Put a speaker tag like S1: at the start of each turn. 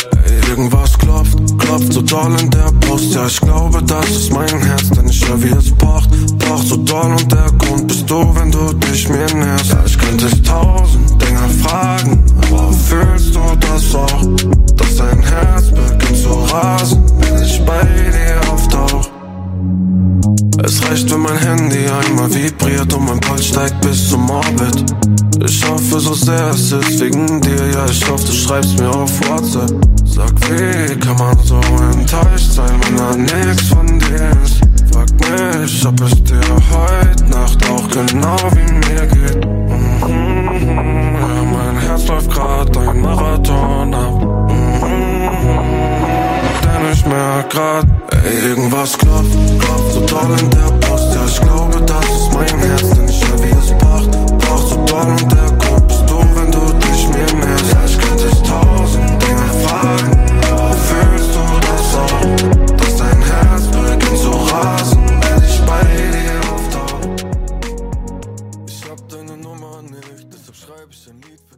S1: Irgendwas klopft so doll in der Brust. Ja, ich glaube, das ist mein Herz, denn ich höre, wie es pocht so doll und der Grund bist du, wenn du dich mir näherst. Ja, ich könnte dich 1000 Dinge fragen, aber fühlst du das auch? Dass dein Herz beginnt zu rasen, wenn ich bei dir auftauch. Es reicht, wenn mein Handy einmal vibriert und mein Puls steigt bis zum Orbit. Ich hoffe so sehr, es ist wegen dir, ja, ich hoffe, du schreibst mir auf WhatsApp. Sag, wie kann man so enttäuscht sein, wenn da nix von dir ist? Frag mich, ob es dir heute Nacht auch genau wie mir geht. Ja, mein Herz läuft grad ein Marathon ab. Denn ich merk grad, irgendwas klopft so doll in der Brust. Ja, ich glaube, das ist mein Herz, denn ich höre, wie es pocht so doll und der Grund bist du, wenn du dich mir näherst. Ja, ich könnte dich 1000 Dinge fragen, aber fühlst du das auch? Dass dein Herz beginnt zu rasen, wenn ich bei dir auftauche. Ich hab deine Nummer nicht, deshalb schreib ich ein Lied.